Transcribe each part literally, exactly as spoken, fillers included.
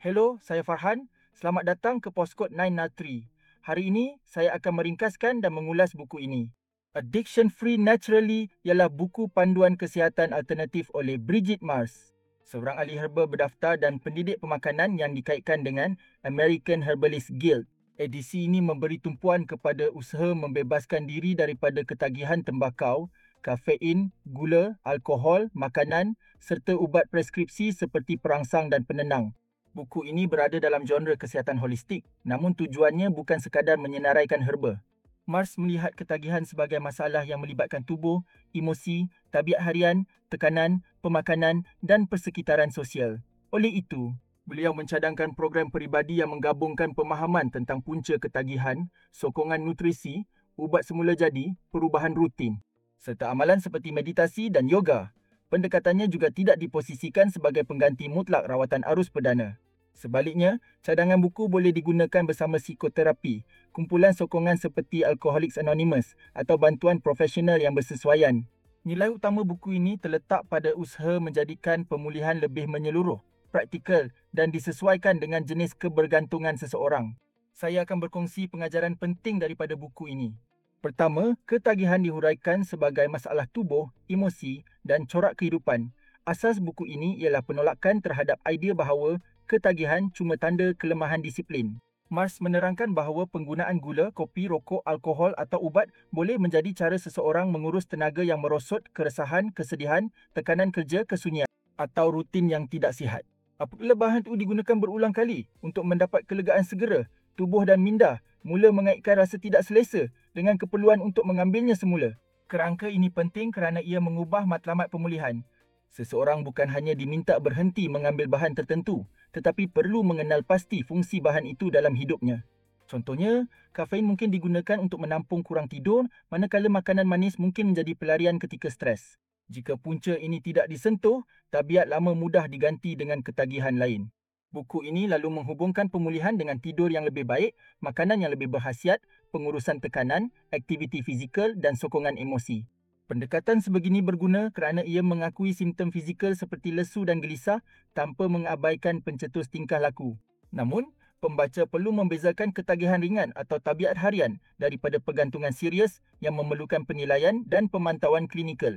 Hello, saya Farhan. Selamat datang ke Postcode sembilan nol tiga. Hari ini, saya akan meringkaskan dan mengulas buku ini. Addiction Free Naturally ialah buku panduan kesihatan alternatif oleh Bridget Mars, seorang ahli herba berdaftar dan pendidik pemakanan yang dikaitkan dengan American Herbalist Guild. Edisi ini memberi tumpuan kepada usaha membebaskan diri daripada ketagihan tembakau, kafein, gula, alkohol, makanan serta ubat preskripsi seperti perangsang dan penenang. Buku ini berada dalam genre kesihatan holistik, namun tujuannya bukan sekadar menyenaraikan herba. Mars melihat ketagihan sebagai masalah yang melibatkan tubuh, emosi, tabiat harian, tekanan, pemakanan dan persekitaran sosial. Oleh itu, beliau mencadangkan program peribadi yang menggabungkan pemahaman tentang punca ketagihan, sokongan nutrisi, ubat semula jadi, perubahan rutin, serta amalan seperti meditasi dan yoga. Pendekatannya juga tidak diposisikan sebagai pengganti mutlak rawatan arus perdana. Sebaliknya, cadangan buku boleh digunakan bersama psikoterapi, kumpulan sokongan seperti Alcoholics Anonymous atau bantuan profesional yang bersesuaian. Nilai utama buku ini terletak pada usaha menjadikan pemulihan lebih menyeluruh, praktikal dan disesuaikan dengan jenis kebergantungan seseorang. Saya akan berkongsi pengajaran penting daripada buku ini. Pertama, ketagihan dihuraikan sebagai masalah tubuh, emosi dan corak kehidupan. Asas buku ini ialah penolakan terhadap idea bahawa ketagihan cuma tanda kelemahan disiplin. Mars menerangkan bahawa penggunaan gula, kopi, rokok, alkohol atau ubat boleh menjadi cara seseorang mengurus tenaga yang merosot, keresahan, kesedihan, tekanan kerja, kesunyian atau rutin yang tidak sihat. Apabila bahan itu digunakan berulang kali untuk mendapat kelegaan segera, tubuh dan minda mula mengaitkan rasa tidak selesa dengan keperluan untuk mengambilnya semula. Kerangka ini penting kerana ia mengubah matlamat pemulihan. Seseorang bukan hanya diminta berhenti mengambil bahan tertentu, tetapi perlu mengenal pasti fungsi bahan itu dalam hidupnya. Contohnya, kafein mungkin digunakan untuk menampung kurang tidur, manakala makanan manis mungkin menjadi pelarian ketika stres. Jika punca ini tidak disentuh, tabiat lama mudah diganti dengan ketagihan lain. Buku ini lalu menghubungkan pemulihan dengan tidur yang lebih baik, makanan yang lebih berkhasiat, pengurusan tekanan, aktiviti fizikal dan sokongan emosi. Pendekatan sebegini berguna kerana ia mengakui simptom fizikal seperti lesu dan gelisah tanpa mengabaikan pencetus tingkah laku. Namun, pembaca perlu membezakan ketagihan ringan atau tabiat harian daripada pergantungan serius yang memerlukan penilaian dan pemantauan klinikal.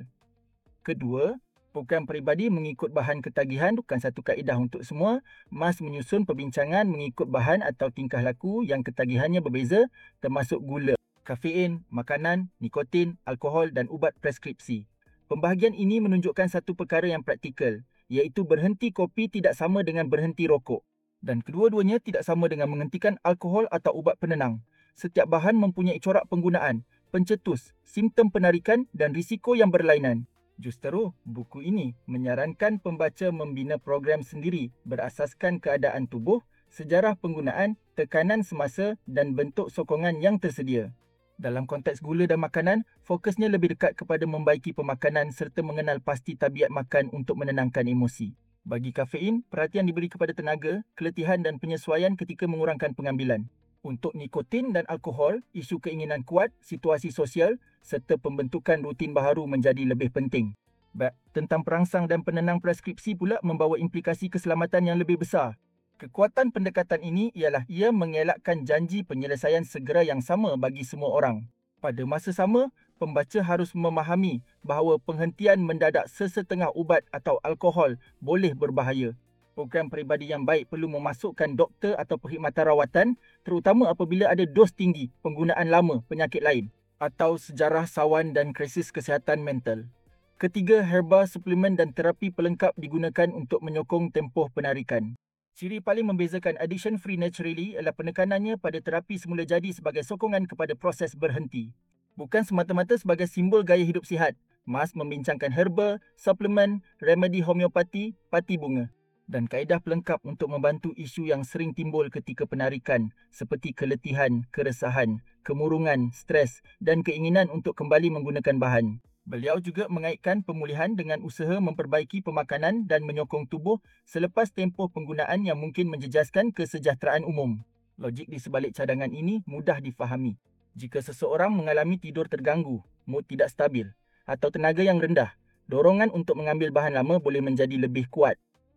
Kedua, program peribadi mengikut bahan ketagihan bukan satu kaedah untuk semua. Mars menyusun perbincangan mengikut bahan atau tingkah laku yang ketagihannya berbeza, termasuk gula, kafein, makanan, nikotin, alkohol dan ubat preskripsi. Pembahagian ini menunjukkan satu perkara yang praktikal, iaitu berhenti kopi tidak sama dengan berhenti rokok. Dan kedua-duanya tidak sama dengan menghentikan alkohol atau ubat penenang. Setiap bahan mempunyai corak penggunaan, pencetus, simptom penarikan dan risiko yang berlainan. Justeru, buku ini menyarankan pembaca membina program sendiri berasaskan keadaan tubuh, sejarah penggunaan, tekanan semasa dan bentuk sokongan yang tersedia. Dalam konteks gula dan makanan, fokusnya lebih dekat kepada membaiki pemakanan serta mengenal pasti tabiat makan untuk menenangkan emosi. Bagi kafein, perhatian diberi kepada tenaga, keletihan dan penyesuaian ketika mengurangkan pengambilan. Untuk nikotin dan alkohol, isu keinginan kuat, situasi sosial serta pembentukan rutin baharu menjadi lebih penting. Bab tentang perangsang dan penenang preskripsi pula membawa implikasi keselamatan yang lebih besar. Kekuatan pendekatan ini ialah ia mengelakkan janji penyelesaian segera yang sama bagi semua orang. Pada masa sama, pembaca harus memahami bahawa penghentian mendadak sesetengah ubat atau alkohol boleh berbahaya. Program peribadi yang baik perlu memasukkan doktor atau perkhidmatan rawatan, terutama apabila ada dos tinggi penggunaan lama penyakit lain atau sejarah sawan dan krisis kesihatan mental. Ketiga, herba, suplemen dan terapi pelengkap digunakan untuk menyokong tempoh penarikan. Ciri paling membezakan Addiction Free Naturally ialah penekanannya pada terapi semula jadi sebagai sokongan kepada proses berhenti. Bukan semata-mata sebagai simbol gaya hidup sihat. Mars membincangkan herba, suplemen, remedi homeopati, pati bunga dan kaedah pelengkap untuk membantu isu yang sering timbul ketika penarikan seperti keletihan, keresahan, kemurungan, stres dan keinginan untuk kembali menggunakan bahan. Beliau juga mengaitkan pemulihan dengan usaha memperbaiki pemakanan dan menyokong tubuh selepas tempoh penggunaan yang mungkin menjejaskan kesejahteraan umum. Logik di sebalik cadangan ini mudah difahami. Jika seseorang mengalami tidur terganggu, mood tidak stabil atau tenaga yang rendah, dorongan untuk mengambil bahan lama boleh menjadi lebih kuat.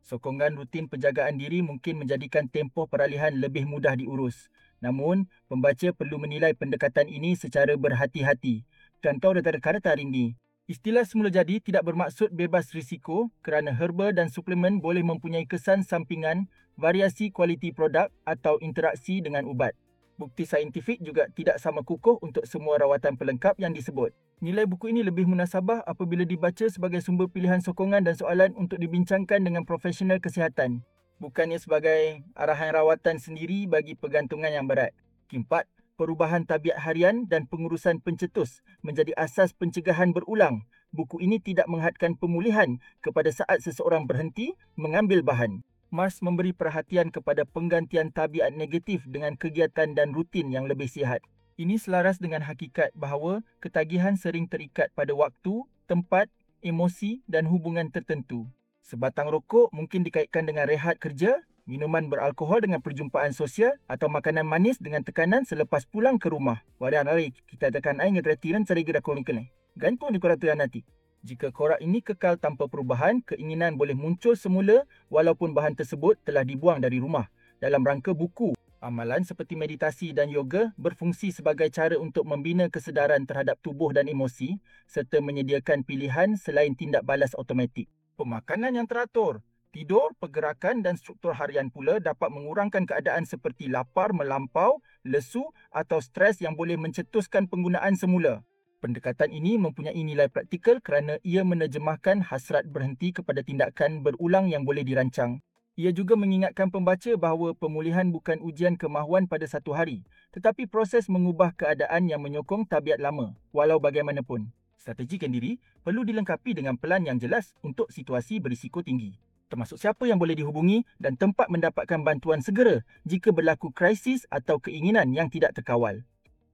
Sokongan rutin penjagaan diri mungkin menjadikan tempoh peralihan lebih mudah diurus. Namun, pembaca perlu menilai pendekatan ini secara berhati-hati. Contoh rekan-rekan hari ini. Istilah semula jadi tidak bermaksud bebas risiko kerana herba dan suplemen boleh mempunyai kesan sampingan, variasi kualiti produk atau interaksi dengan ubat. Bukti saintifik juga tidak sama kukuh untuk semua rawatan pelengkap yang disebut. Nilai buku ini lebih munasabah apabila dibaca sebagai sumber pilihan sokongan dan soalan untuk dibincangkan dengan profesional kesihatan, bukannya sebagai arahan rawatan sendiri bagi pergantungan yang berat. Keempat, perubahan tabiat harian dan pengurusan pencetus menjadi asas pencegahan berulang. Buku ini tidak menghadkan pemulihan kepada saat seseorang berhenti mengambil bahan. Mars memberi perhatian kepada penggantian tabiat negatif dengan kegiatan dan rutin yang lebih sihat. Ini selaras dengan hakikat bahawa ketagihan sering terikat pada waktu, tempat, emosi dan hubungan tertentu. Sebatang rokok mungkin dikaitkan dengan rehat kerja, minuman beralkohol dengan perjumpaan sosial atau makanan manis dengan tekanan selepas pulang ke rumah. Wadah hari kita tekan air ngedratiran cari gerak kronikal ni. Gantung di koraturan nanti. Jika korak ini kekal tanpa perubahan, keinginan boleh muncul semula walaupun bahan tersebut telah dibuang dari rumah. Dalam rangka buku, amalan seperti meditasi dan yoga berfungsi sebagai cara untuk membina kesedaran terhadap tubuh dan emosi serta menyediakan pilihan selain tindak balas automatik. Pemakanan yang teratur, tidur, pergerakan dan struktur harian pula dapat mengurangkan keadaan seperti lapar melampau, lesu atau stres yang boleh mencetuskan penggunaan semula. Pendekatan ini mempunyai nilai praktikal kerana ia menerjemahkan hasrat berhenti kepada tindakan berulang yang boleh dirancang. Ia juga mengingatkan pembaca bahawa pemulihan bukan ujian kemahuan pada satu hari, tetapi proses mengubah keadaan yang menyokong tabiat lama, walau bagaimanapun. Strategi kendiri perlu dilengkapi dengan pelan yang jelas untuk situasi berisiko tinggi, termasuk siapa yang boleh dihubungi dan tempat mendapatkan bantuan segera jika berlaku krisis atau keinginan yang tidak terkawal.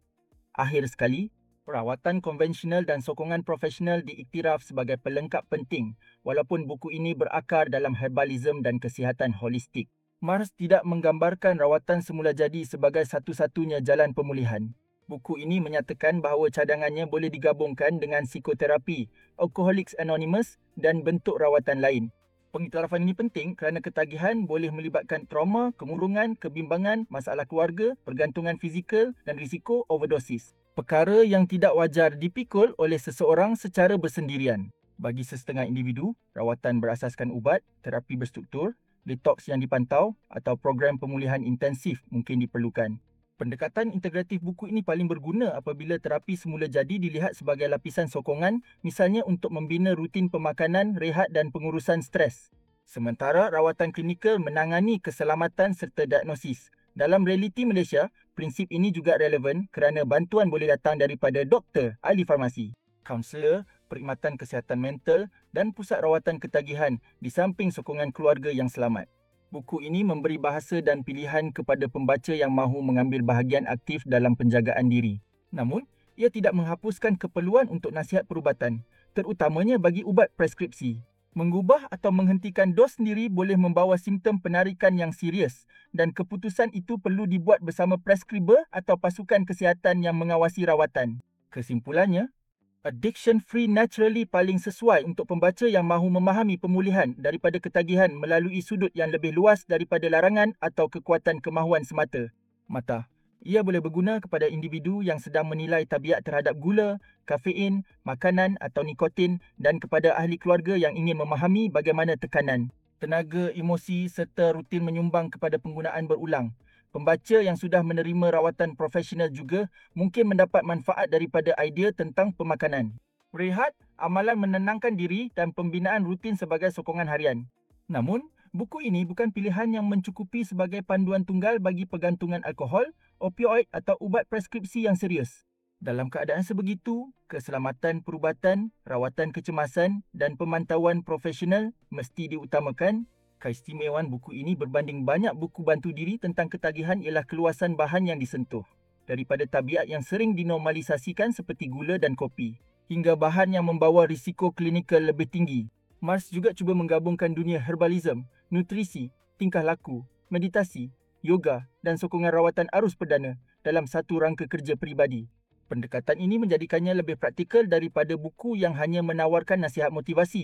Akhir sekali, perawatan konvensional dan sokongan profesional diiktiraf sebagai pelengkap penting walaupun buku ini berakar dalam herbalism dan kesihatan holistik. Mars tidak menggambarkan rawatan semula jadi sebagai satu-satunya jalan pemulihan. Buku ini menyatakan bahawa cadangannya boleh digabungkan dengan psikoterapi, Alcoholics Anonymous dan bentuk rawatan lain. Pengiktirafan ini penting kerana ketagihan boleh melibatkan trauma, kemurungan, kebimbangan, masalah keluarga, pergantungan fizikal dan risiko overdosis. Perkara yang tidak wajar dipikul oleh seseorang secara bersendirian. Bagi sesetengah individu, rawatan berasaskan ubat, terapi berstruktur, detoks yang dipantau atau program pemulihan intensif mungkin diperlukan. Pendekatan integratif buku ini paling berguna apabila terapi semula jadi dilihat sebagai lapisan sokongan, misalnya untuk membina rutin pemakanan, rehat dan pengurusan stres. Sementara rawatan klinikal menangani keselamatan serta diagnosis. Dalam realiti Malaysia, prinsip ini juga relevan kerana bantuan boleh datang daripada doktor, ahli farmasi, kaunselor, perkhidmatan kesihatan mental dan pusat rawatan ketagihan di samping sokongan keluarga yang selamat. Buku ini memberi bahasa dan pilihan kepada pembaca yang mahu mengambil bahagian aktif dalam penjagaan diri. Namun, ia tidak menghapuskan keperluan untuk nasihat perubatan, terutamanya bagi ubat preskripsi. Mengubah atau menghentikan dos sendiri boleh membawa simptom penarikan yang serius dan keputusan itu perlu dibuat bersama preskriber atau pasukan kesihatan yang mengawasi rawatan. Kesimpulannya, Addiction Free Naturally paling sesuai untuk pembaca yang mahu memahami pemulihan daripada ketagihan melalui sudut yang lebih luas daripada larangan atau kekuatan kemahuan semata. Mata. Ia boleh berguna kepada individu yang sedang menilai tabiat terhadap gula, kafein, makanan atau nikotin dan kepada ahli keluarga yang ingin memahami bagaimana tekanan, tenaga, emosi serta rutin menyumbang kepada penggunaan berulang. Pembaca yang sudah menerima rawatan profesional juga mungkin mendapat manfaat daripada idea tentang pemakanan, rehat, amalan menenangkan diri dan pembinaan rutin sebagai sokongan harian. Namun, buku ini bukan pilihan yang mencukupi sebagai panduan tunggal bagi pergantungan alkohol, opioid atau ubat preskripsi yang serius. Dalam keadaan sebegitu, keselamatan perubatan, rawatan kecemasan dan pemantauan profesional mesti diutamakan. Keistimewaan buku ini berbanding banyak buku bantu diri tentang ketagihan ialah keluasan bahan yang disentuh. Daripada tabiat yang sering dinormalisasikan seperti gula dan kopi, hingga bahan yang membawa risiko klinikal lebih tinggi. Mars juga cuba menggabungkan dunia herbalism, nutrisi, tingkah laku, meditasi, yoga dan sokongan rawatan arus perdana dalam satu rangka kerja peribadi. Pendekatan ini menjadikannya lebih praktikal daripada buku yang hanya menawarkan nasihat motivasi.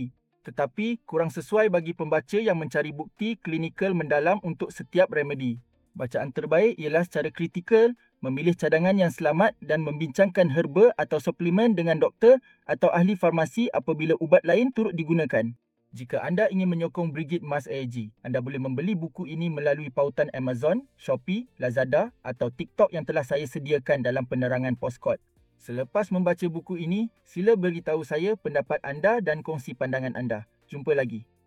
tetapi kurang sesuai bagi pembaca yang mencari bukti klinikal mendalam untuk setiap remedi. Bacaan terbaik ialah secara kritikal, memilih cadangan yang selamat dan membincangkan herba atau suplemen dengan doktor atau ahli farmasi apabila ubat lain turut digunakan. Jika anda ingin menyokong Brigid Mas A G, anda boleh membeli buku ini melalui pautan Amazon, Shopee, Lazada atau TikTok yang telah saya sediakan dalam penerangan Postkod. Selepas membaca buku ini, sila beritahu saya pendapat anda dan kongsi pandangan anda. Jumpa lagi.